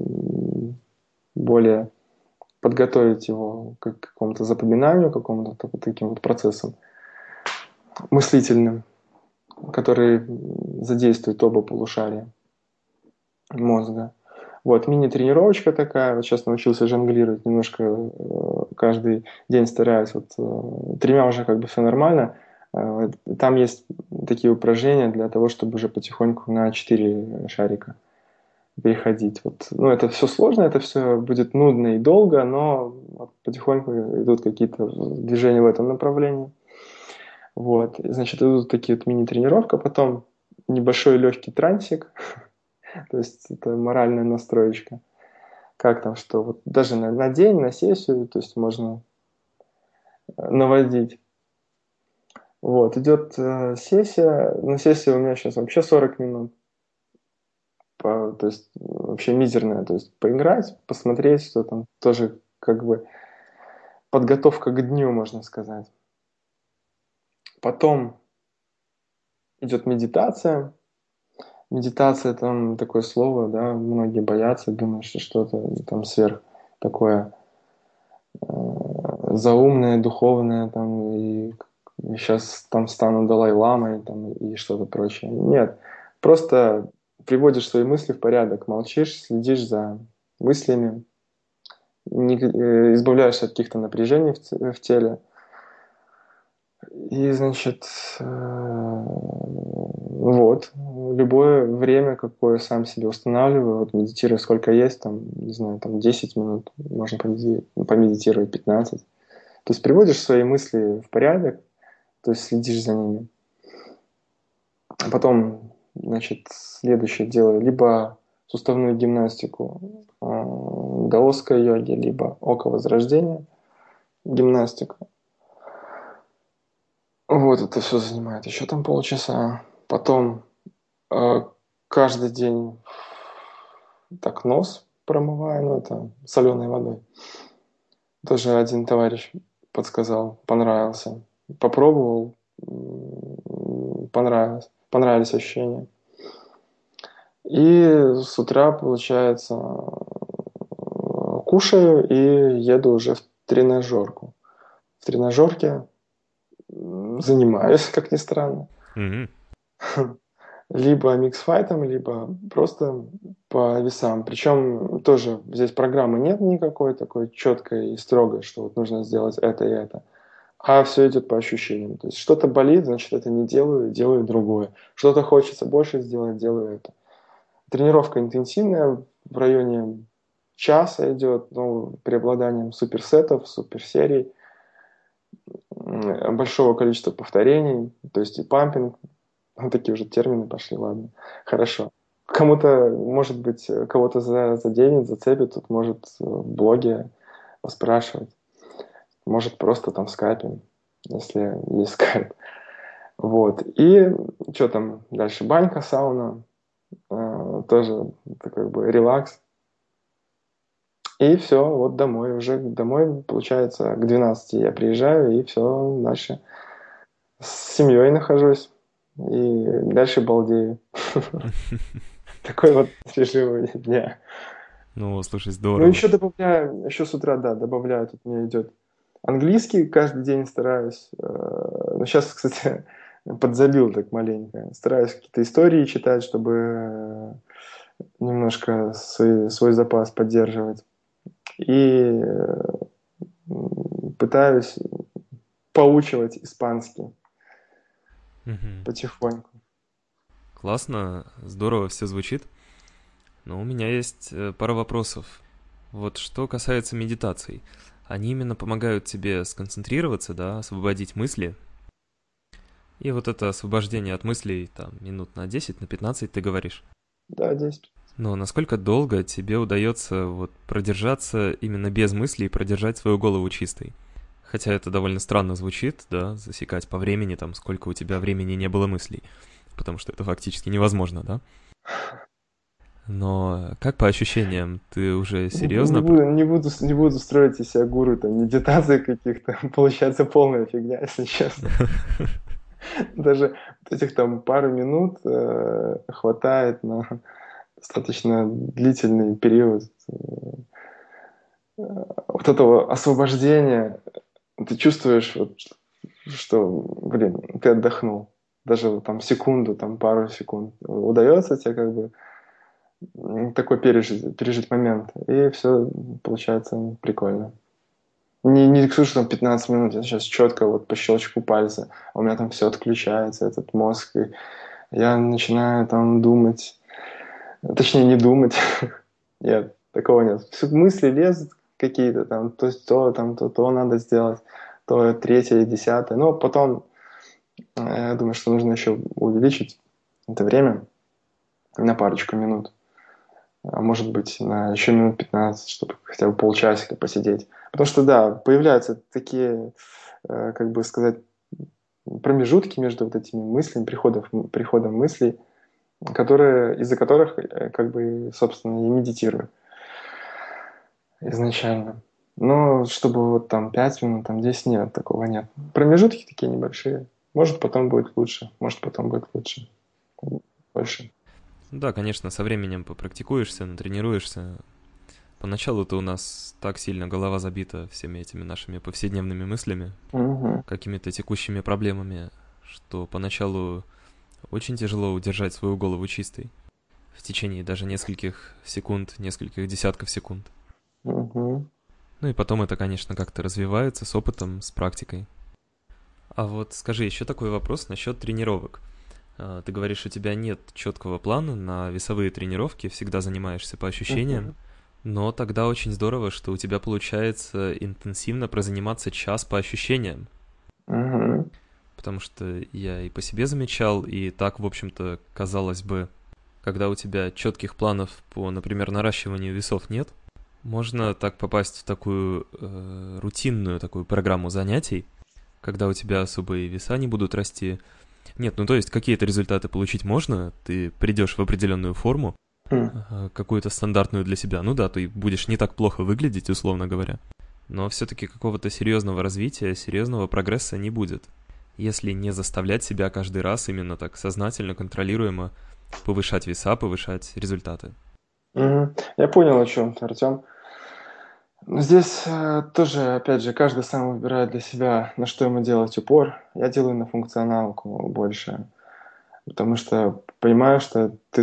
более подготовить его к какому-то запоминанию, к какому-то таким вот процессам мыслительным, которые задействуют оба полушария мозга. Вот, мини-тренировочка такая. Вот сейчас научился жонглировать немножко, каждый день стараюсь. Вот 3 уже как бы все нормально. Там есть такие упражнения для того, чтобы уже потихоньку на 4 шарика переходить. Вот. Ну, это все сложно, это все будет нудно и долго, но вот потихоньку идут какие-то движения в этом направлении. Вот. Значит, идут такие вот мини-тренировка, потом небольшой легкий трансик, то есть это моральная настроечка. Как там, что вот даже на день, на сессию, то есть можно наводить. Вот, идет сессия. На сессии у меня сейчас вообще 40 минут. То есть вообще мизерная. То есть поиграть, посмотреть, что там тоже как бы подготовка к дню, можно сказать. Потом идет медитация. Медитация, там такое слово, да, многие боятся, думают, что что-то там сверх такое заумное, духовное, там, и сейчас там стану Далай-ламой, там, и что-то прочее. Нет, просто приводишь свои мысли в порядок, молчишь, следишь за мыслями, избавляешься от каких-то напряжений в теле. И, значит, вот, любое время, какое сам себе устанавливаю, вот медитирую сколько есть, там, не знаю, там 10 минут, можно помедитировать 15. То есть приводишь свои мысли в порядок, то есть следишь за ними. А потом, значит, следующее делаю либо суставную гимнастику даосской йоги, либо око возрождения гимнастику. Вот это все занимает еще там полчаса. Потом каждый день так нос промываю, ну это соленой водой. Тоже один товарищ подсказал, понравился. Попробовал, понравились ощущения. И с утра, получается, кушаю и еду уже в тренажерку. В тренажерке занимаюсь, как ни странно. Либо миксфайтом, либо просто по весам. Причем тоже здесь программы нет никакой такой четкой и строгой, что вот нужно сделать это и это. А все идет по ощущениям. То есть что-то болит, значит, это не делаю, делаю другое. Что-то хочется больше сделать, делаю это. Тренировка интенсивная, в районе часа идет, ну, преобладанием суперсетов, суперсерий, большого количества повторений, то есть и пампинг. Вот такие уже термины пошли, ладно. Хорошо. Кому-то, может быть, кого-то заденет, зацепит, тут может в блоге поспрашивать. Может, просто там скайпим, если есть скайп. Вот. И что там дальше? Банька, сауна. Тоже это как бы релакс. И все, вот домой. Уже домой, получается, к 12 я приезжаю, и все, дальше с семьей нахожусь. И дальше балдею. Такой вот режим дня. Ну, слушай, Ну, здорово. еще добавляю, еще с утра, да, добавляю, тут у меня идет английский, каждый день стараюсь. Ну, сейчас, кстати, подзабил так маленько. Стараюсь какие-то истории читать, чтобы немножко свой запас поддерживать. И пытаюсь поучивать испанский потихоньку. Классно, здорово все звучит. Но у меня есть пара вопросов. Вот что касается медитаций. Они именно помогают тебе сконцентрироваться, да, освободить мысли. И вот это освобождение от мыслей, там, минут на 10, на 15, ты говоришь. Да, 10. Но насколько долго тебе удается вот продержаться именно без мыслей и продержать свою голову чистой? Хотя это довольно странно звучит, да, засекать по времени, там, сколько у тебя времени не было мыслей. Потому что это фактически невозможно, да? Но как по ощущениям? Ты уже Не серьезно? буду, не буду строить из себя гуру там медитаций каких-то. Получается полная фигня, если честно. Даже вот этих там пару минут хватает на достаточно длительный период вот этого освобождения. Ты чувствуешь, вот, что, блин, ты отдохнул. Даже вот там секунду, там пару секунд. Удается тебе как бы такой пережить момент. И все получается прикольно. Не слушай там 15 минут, я сейчас четко вот по щелчку пальца, а у меня там все отключается, этот мозг, и я начинаю там думать, точнее не думать, нет, такого нет. Все мысли лезут какие-то там, то есть то надо сделать, то третье и десятое, но потом я думаю, что нужно еще увеличить это время на парочку минут, а может быть на еще минут 15, чтобы хотя бы полчасика посидеть. Потому что, да, появляются такие, как бы сказать, промежутки между вот этими мыслями, приходом мыслей, из-за которых, как бы, собственно, и медитирую изначально. Но чтобы вот там 5 минут, там 10 нет, такого нет. Промежутки такие небольшие. Может, потом будет лучше, может, потом будет лучше. Больше. Да, конечно, со временем попрактикуешься, натренируешься. Поначалу-то у нас так сильно голова забита всеми этими нашими повседневными мыслями, Мгм. какими-то текущими проблемами, что поначалу очень тяжело удержать свою голову чистой в течение даже нескольких секунд, нескольких десятков секунд. Мгм. Ну и потом это, конечно, как-то развивается с опытом, с практикой. А вот скажи, еще такой вопрос насчет тренировок. Ты говоришь, у тебя нет четкого плана на весовые тренировки, всегда занимаешься по ощущениям, Мгм. но тогда очень здорово, что у тебя получается интенсивно прозаниматься час по ощущениям, Мгм. потому что я и по себе замечал, и так, в общем-то, казалось бы, когда у тебя четких планов по, например, наращиванию весов нет, можно так попасть в такую рутинную такую программу занятий, когда у тебя особые веса не будут расти. Нет, ну то есть какие-то результаты получить можно, ты придешь в определенную форму, М. какую-то стандартную для себя. Ну да, ты будешь не так плохо выглядеть, условно говоря. Но все-таки какого-то серьезного развития, серьезного прогресса не будет, если не заставлять себя каждый раз именно так сознательно, контролируемо повышать веса, повышать результаты. Мгм. Я понял, о чем ты, Артем. Но здесь тоже, опять же, каждый сам выбирает для себя, на что ему делать упор. Я делаю на функционалку больше, потому что понимаю, что ты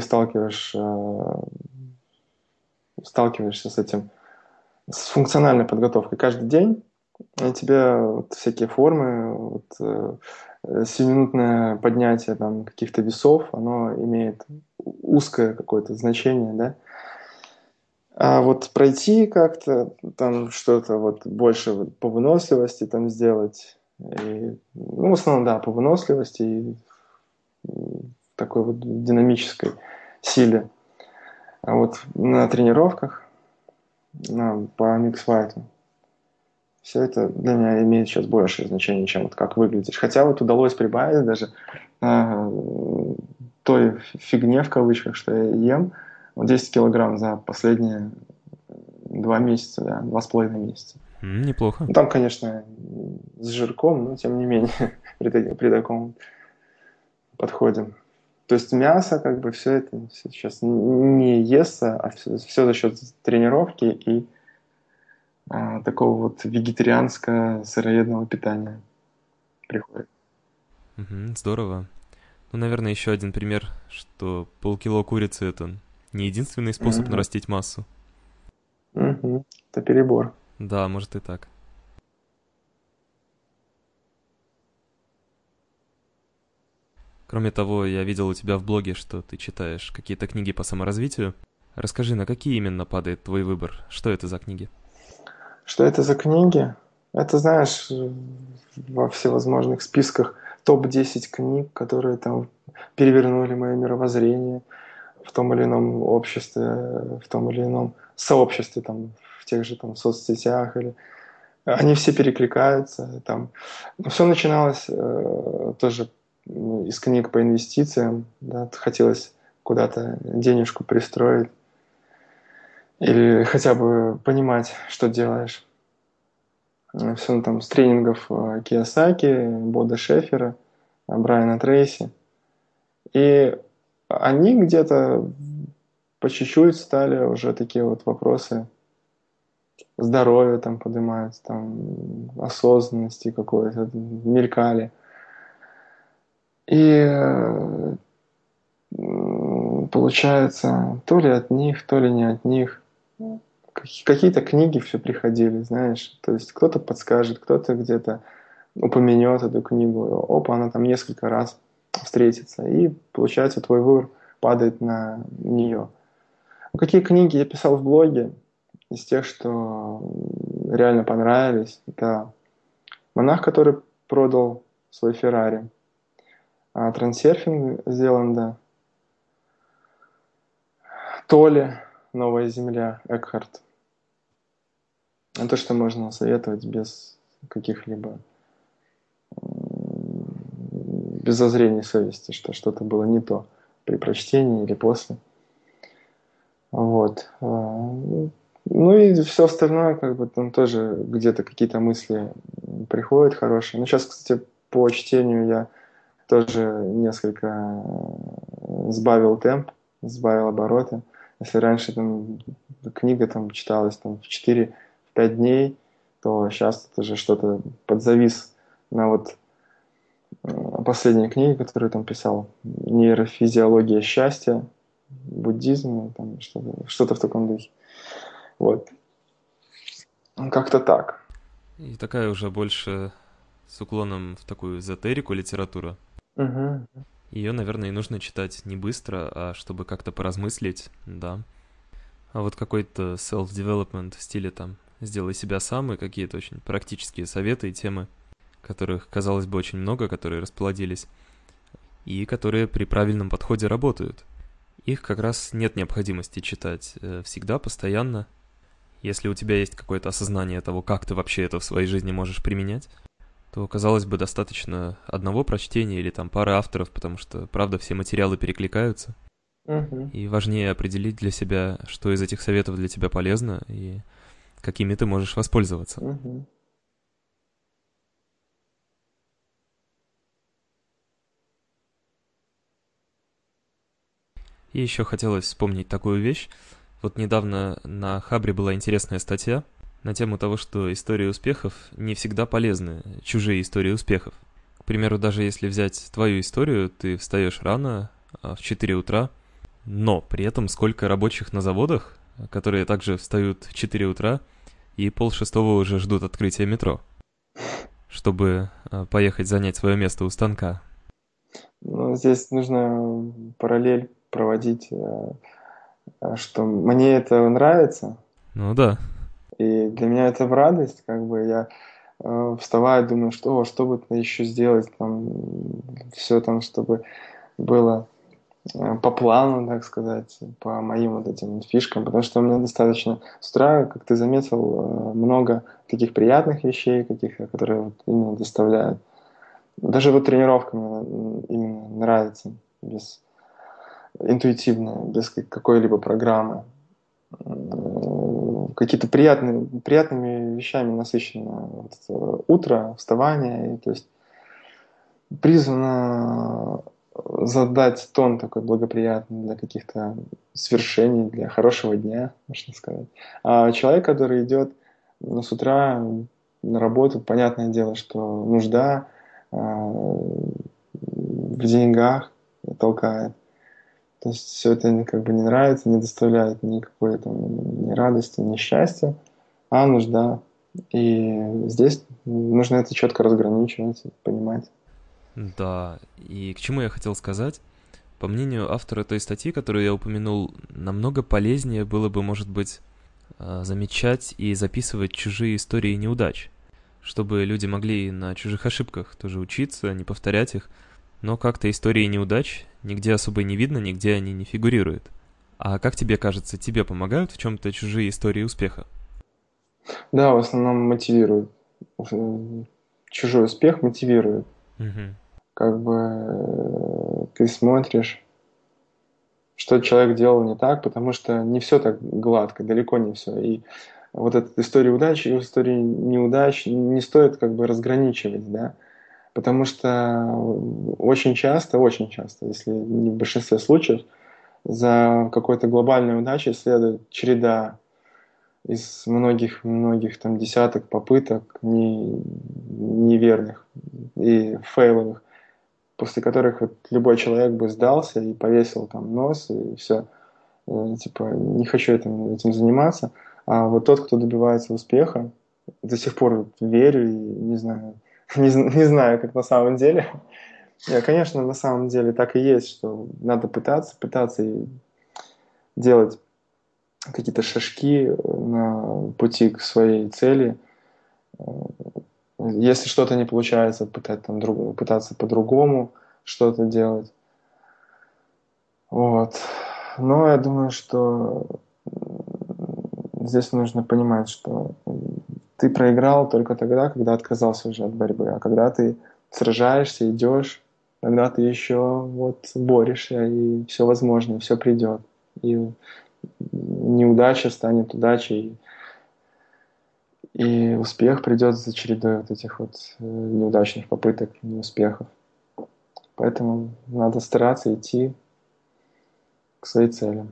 сталкиваешься с этим, с функциональной подготовкой каждый день, и тебе вот всякие формы, вот, сиюминутное поднятие там, каких-то весов, оно имеет узкое какое-то значение, да. А вот пройти как-то, там что-то вот больше вот по выносливости там сделать, ну, в основном, да, по выносливости и такой вот динамической силе. А вот на тренировках, по миксфайту, все это для меня имеет сейчас большее значение, чем вот как выглядишь. Хотя вот удалось прибавить даже а, той фигне, в кавычках, что я ем, вот 10 килограмм за последние 2 месяца, да, 2,5 месяца. Неплохо. Ну, там, конечно, с жирком, но тем не менее, при таком подходе. То есть мясо, как бы все это сейчас не естся, а все за счет тренировки и такого вот вегетарианско-сыроедного питания приходит. Здорово. Ну, наверное, еще один пример, что полкило курицы это не единственный способ Мгм. нарастить массу. Мгм. Это перебор. Да, может и так. Кроме того, я видел у тебя в блоге, что ты читаешь какие-то книги по саморазвитию. Расскажи, на какие именно падает твой выбор? Что это за книги? Что это за книги? Это, знаешь, во всевозможных списках топ-10 книг, которые там перевернули мое мировоззрение в том или ином обществе, в том или ином сообществе, там, в тех же там соцсетях или они все перекликаются. Там. Все начиналось тоже из книг по инвестициям. Да, хотелось куда-то денежку пристроить или хотя бы понимать, что делаешь. Все там с тренингов Кийосаки, Бода Шефера, Брайана Трейси. И они где-то по чуть-чуть стали уже такие вот вопросы здоровья там поднимаются, там осознанности какой-то мелькали. И получается, то ли от них, то ли не от них, какие-то книги все приходили, знаешь. То есть кто-то подскажет, кто-то где-то упомянет эту книгу. Опа, она там несколько раз встретится. И получается, твой выбор падает на нее. Какие книги я писал в блоге из тех, что реально понравились? Это «Монах, который продал свой Феррари», «Трансерфинг» Зеланда, «Толи. Новая земля» Экхарт. Это что можно советовать без каких-либо без зазрения совести, что что-то было не то при прочтении или после. Вот. Ну и все остальное, как бы там тоже где-то какие-то мысли приходят хорошие. Ну, сейчас, кстати, по чтению я тоже несколько сбавил темп, сбавил обороты. Если раньше там книга там читалась там, в 4-5 дней, то сейчас это уже что-то подзавис на вот последней книге, которую там писал. «Нейрофизиология счастья», буддизм, там что-то в таком духе. Вот. Как-то так. И такая уже больше с уклоном в такую эзотерику литература. Угу. Ее, наверное, и нужно читать не быстро, а чтобы как-то поразмыслить, да. А вот какой-то self-development в стиле там «сделай себя сам» и какие-то очень практические советы и темы, которых, казалось бы, очень много, которые расплодились, и которые при правильном подходе работают. Их как раз нет необходимости читать всегда, постоянно. Если у тебя есть какое-то осознание того, как ты вообще это в своей жизни можешь применять, то, казалось бы, достаточно одного прочтения или там пары авторов, потому что, правда, все материалы перекликаются. Угу. И важнее определить для себя, что из этих советов для тебя полезно и какими ты можешь воспользоваться. Угу. И еще хотелось вспомнить такую вещь. Вот недавно на Хабре была интересная статья на тему того, что истории успехов не всегда полезны, чужие истории успехов. К примеру, даже если взять твою историю, ты встаешь рано, в 4 утра, но при этом сколько рабочих на заводах, которые также встают в 4 утра и полшестого уже ждут открытия метро, чтобы поехать занять свое место у станка. Ну, здесь нужно параллель проводить, что мне это нравится, Ну да. и для меня это в радость, как бы я вставаю, думаю, что бы еще сделать, там, все там, чтобы было по плану, так сказать, по моим вот этим вот фишкам, потому что у меня достаточно с утра, как ты заметил, много таких приятных вещей, которые вот именно доставляют. Даже вот тренировка мне именно нравится, без интуитивная, без какой-либо программы. Какие-то приятными вещами насыщено вот это утро, вставание, и, то есть призвано задать тон такой благоприятный для каких-то свершений, для хорошего дня, можно сказать. А человек, который идет с утра на работу, понятное дело, что нужда в деньгах толкает. То есть все это как бы не нравится, не доставляет никакой там, ни радости, ни счастья, а нужда. И здесь нужно это четко разграничивать, понимать. Да, и к чему я хотел сказать? По мнению автора той статьи, которую я упомянул, намного полезнее было бы, может быть, замечать и записывать чужие истории неудач, чтобы люди могли на чужих ошибках тоже учиться, не повторять их, но как-то истории неудач нигде особо не видно, нигде они не фигурируют. А как тебе кажется, тебе помогают в чем-то чужие истории успеха? Да, в основном мотивирует. Чужой успех мотивирует. Угу. Как бы ты смотришь, что человек делал не так, потому что не все так гладко, далеко не все. И вот эта история удач и история неудач не стоит как бы разграничивать, да, потому что очень часто, если не в большинстве случаев, за какой-то глобальной удачей следует череда из многих-многих там десяток попыток неверных и фейловых, после которых вот любой человек бы сдался и повесил там нос, и все, типа, не хочу этим заниматься. А вот тот, кто добивается успеха, до сих пор вот верю и не знаю, не знаю, как на самом деле. Нет, конечно, на самом деле так и есть, что надо пытаться и делать какие-то шажки на пути к своей цели. Если что-то не получается, пытаться по-другому что-то делать. Вот. Но я думаю, что здесь нужно понимать, что ты проиграл только тогда, когда отказался уже от борьбы. А когда ты сражаешься, идешь, тогда ты еще вот борешься, и все возможно, и все придет. И неудача станет удачей, и успех придет за чередой вот этих вот неудачных попыток, неуспехов. Поэтому надо стараться идти к своей цели.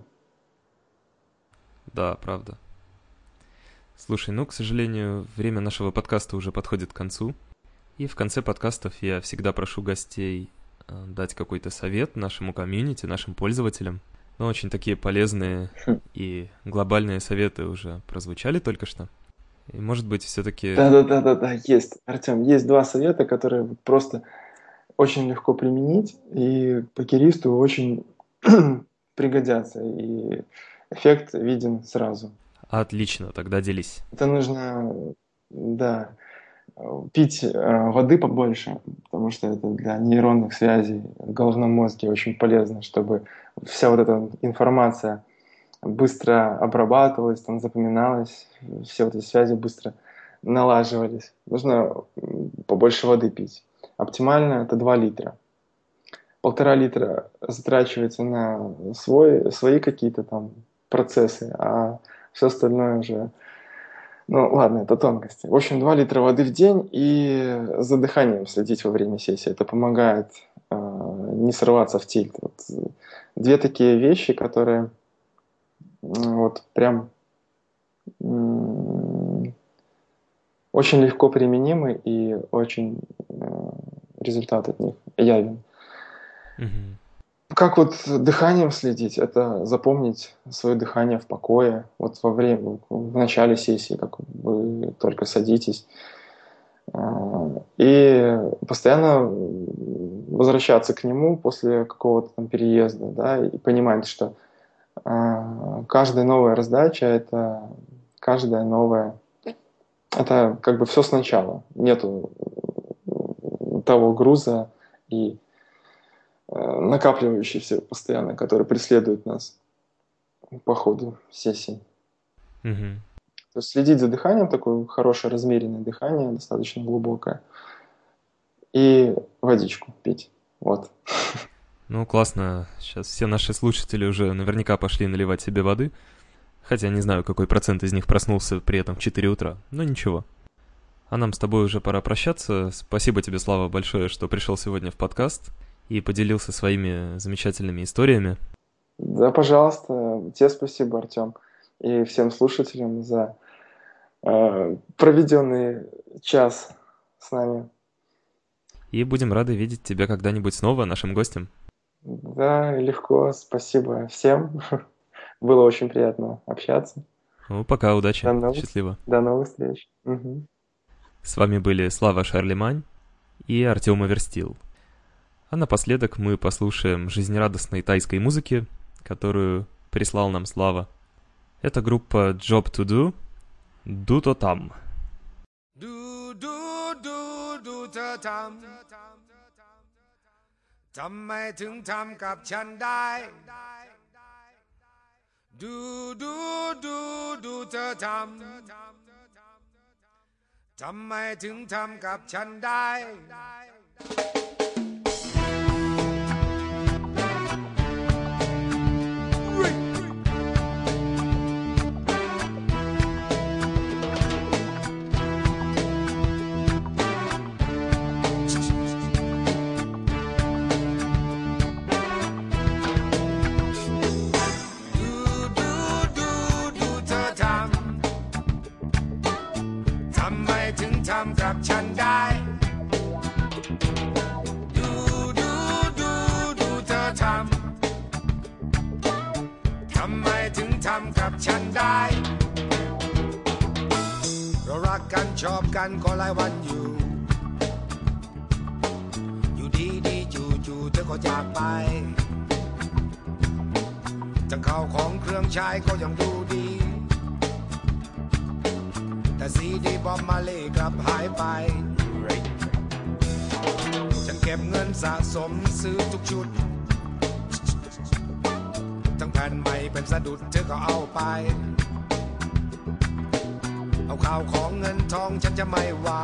Да, правда. Слушай, ну, к сожалению, время нашего подкаста уже подходит к концу. И в конце подкастов я всегда прошу гостей дать какой-то совет нашему комьюнити, нашим пользователям. Но очень такие полезные и глобальные советы уже прозвучали только что. И, может быть, все-таки... Да, есть, Артем, есть два совета, которые просто очень легко применить, и покеристу очень пригодятся, и эффект виден сразу. Отлично, тогда делись. Это нужно, да, пить воды побольше, потому что это для нейронных связей в головном мозге очень полезно, чтобы вся вот эта информация быстро обрабатывалась, там запоминалась, все вот эти связи быстро налаживались. Нужно побольше воды пить. Оптимально это 2 литра. 1,5 литра затрачивается на свои какие-то там процессы, а все остальное уже... Ну ладно, это тонкости. В общем, 2 литра воды в день и за дыханием следить во время сессии. Это помогает не срываться в тильт. Вот, две такие вещи, которые вот прям очень легко применимы и очень результат от них явен. Как вот дыханием следить? Это запомнить свое дыхание в покое. Вот в начале сессии, как вы только садитесь. И постоянно возвращаться к нему после какого-то там переезда, да, и понимать, что каждая новая раздача — это это как бы все сначала. Нету того груза и накапливающийся постоянно, который преследует нас по ходу сессий. То есть следить за дыханием, такое хорошее размеренное дыхание, достаточно глубокое, и водичку пить. Вот. Ну, классно. Сейчас все наши слушатели уже наверняка пошли наливать себе воды. Хотя не знаю, какой процент из них проснулся при этом в 4 утра. Но ничего. А нам с тобой уже пора прощаться. Спасибо тебе, Слава, большое, что пришел сегодня в подкаст и поделился своими замечательными историями. Да, пожалуйста. Тебе спасибо, Артем. И всем слушателям за проведенный час с нами. И будем рады видеть тебя когда-нибудь снова нашим гостем. Да, легко. Спасибо всем. Было очень приятно общаться. Ну, пока, удачи. Счастливо. До новых встреч. Угу. С вами были Слава Шарлемань и Артем Аверстил. А напоследок мы послушаем жизнерадостной тайской музыки, которую прислал нам Слава. Это группа Job to Do, Дуто Там. Дуто Там. ทำไมถึงทำกับฉันได้ดูเธอทำไมถึงทำกับฉันได้ดูดูดูดูเธอทำไมถึงทำกับฉันได้เรารักกันชอบกันก็หลายวันอยู่ดีดีจู่ๆเธอก็จากไปทั้งข้าวของเครื่องใช้ก็ยังดูดีแต่ซีดีบอมมาเล่กลับหายไปฉันเก็บเงินสะสมซื้อทุกชุดทั้งแผ่นใหม่เป็นสะดุดเธอก็เอาไปเอาข้าวของเงินทองฉันจะไม่ว่า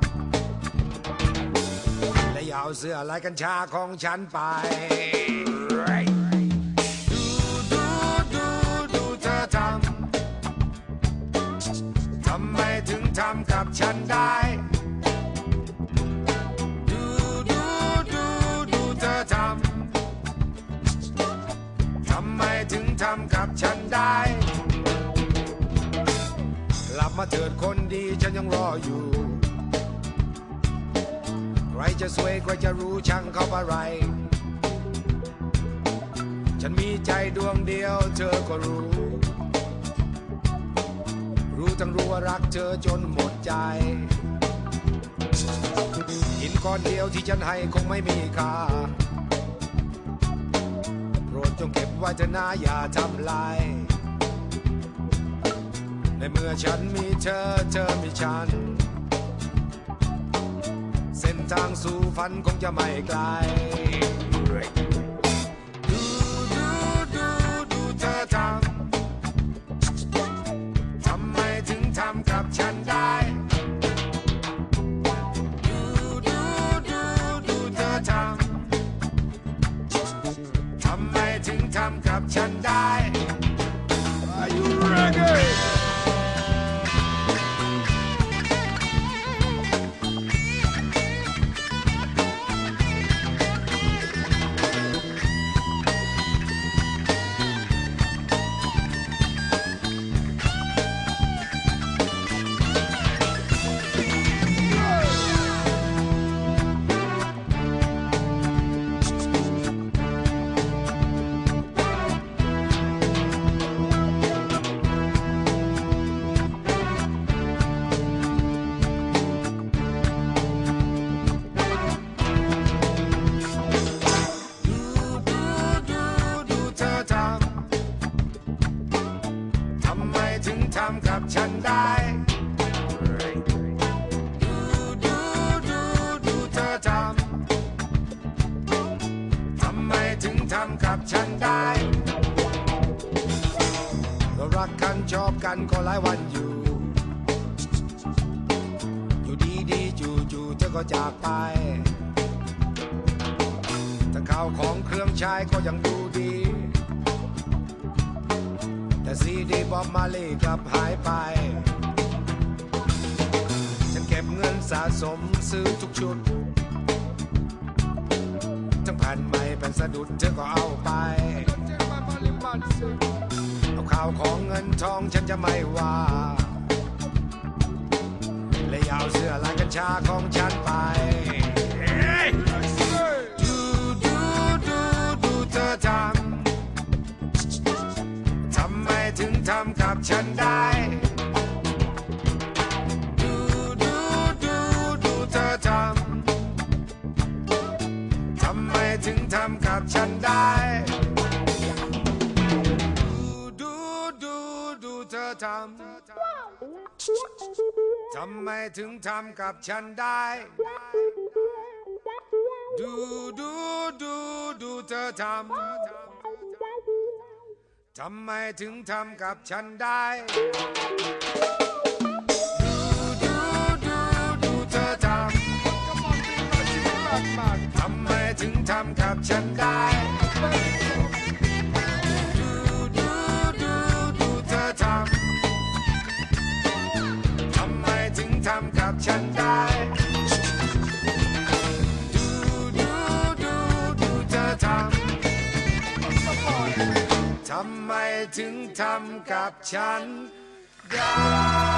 และอย่าเอาเสื้อลายกัญชาของฉันไปดูดูดูดูเธอทำไมถึงทำกับฉันได้ดูดูดูดูเธอทำไมถึงทำกับฉันได้กลับมาเถิดคนดีฉันยังรออยู่ใครจะสวยใครจะรู้ช่างเขาอะไรฉันมีใจดวงเดียวเธอก็รู้ทั้งรู้ว่ารักเธอจนหมดใจหินก้อนเดียวที่ฉันให้คงไม่มีค่าโปรดจงเก็บไว้เถอะนะอย่าทำลายในเมื่อฉันมีเธอเธอมีฉันเส้นทางสู่ฝันคงจะไม่ไกลดูดูดูดูเธอทำไมถึงทำกับฉันได้ดูดูดูดูเธอทำไมถึงทำกับฉันได้ Are you ready?ทำกับฉันได้ดูดูดูดูเธอทำไมถึงทำกับฉันได้เรารักกันชอบกันก็หลายวันอยู่ดีดีจู่ๆเธอก็จากไปทั้งข้าวของเครื่องใช้ก็ยังดูดีแต่ซีดีบอมมาเล่กลับหายไปฉันเก็บเงินสะสมซื้อทุกชุดทั้งแผ่นใหม่เป็นสะดุดเธอก็เอาไปเอาข้าวของเงินทองฉันจะไม่ว่าและอย่าเอาเสื้อลายกัญชาของฉันไปดูดูดูดูเธอทำไมถึงทำกับฉันได้ดูดูดูดูเธอทำไมถึงทำกับฉันได้ดูดูดูเธอทำไมถึงทำกับฉันได้ดูดูดูดูเธอทำไมถึงทำกับฉันได้ดูดูดูดูเธอทำไมถึงทำกับฉันได้ดูดูดูดูเธอทำไมถึงทำกับฉันได้ดูดูดูดูเธอทำไมถึงทำกับฉันได้